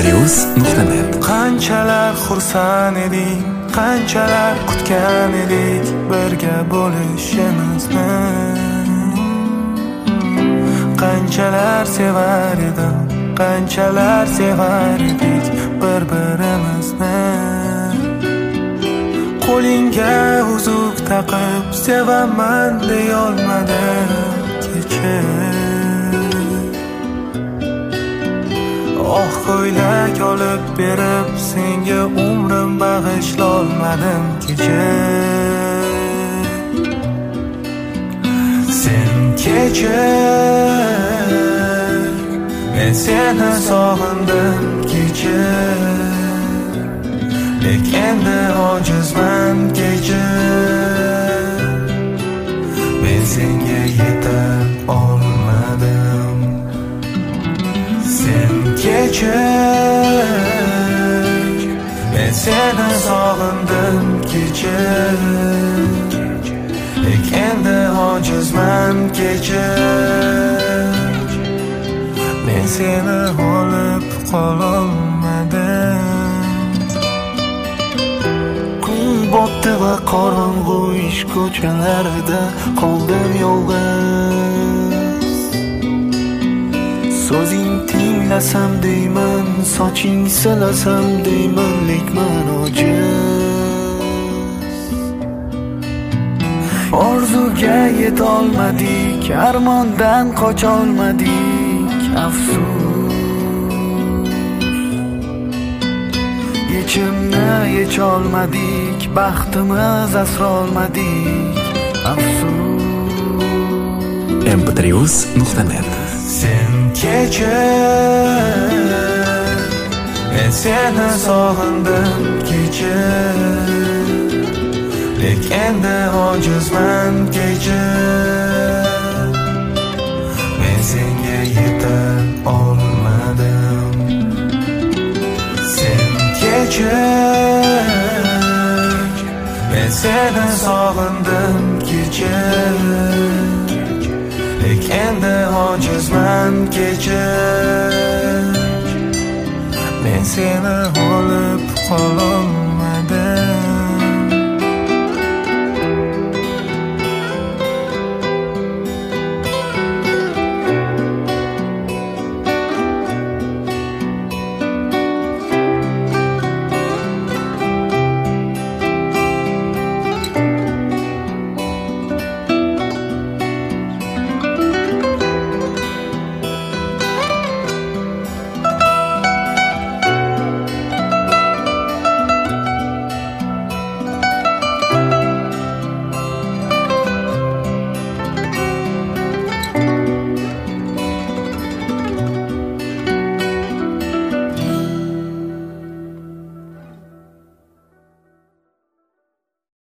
mp3.net. Qanchalar xursand edik, qanchalar kutgan edik birga bo'lishimizni. Qanchalar sevar edim, qanchalar sevar edik bir-birimizni. Qo'lingga uzuk taqib sevaman deyolmadim kecha. Oh, ko'ylak olib berib senga umrim bag'ishlolmadim kecha. Sen kecha, men seni sog'indim kecha. Lekin endi ojizman kecha. Men senga yeta olmadim. Sen kecha, men seni sog'indim kecha. Lekin endi ojizman kecha. Men seni olib qololmadim. Botdi va qorong'u ish ko'chalarida qoldim yolg'iz. So'zing tinglasam deyman, soching silasam deyman, lekin ojiz. Orzuga yetolmadik, armondan qocholmadik, afsus. Yechimni yecholmadik, baxtimiz asrolmadik, afsus. mp3.net. Sen kecha, men seni sog'indim kecha. Lekin endi ojizman kecha. Men senga yeta olmadim. Sen kecha, men seni sog'indim kecha. Lekin endi ojizman kecha. Men seni olib qololmadim.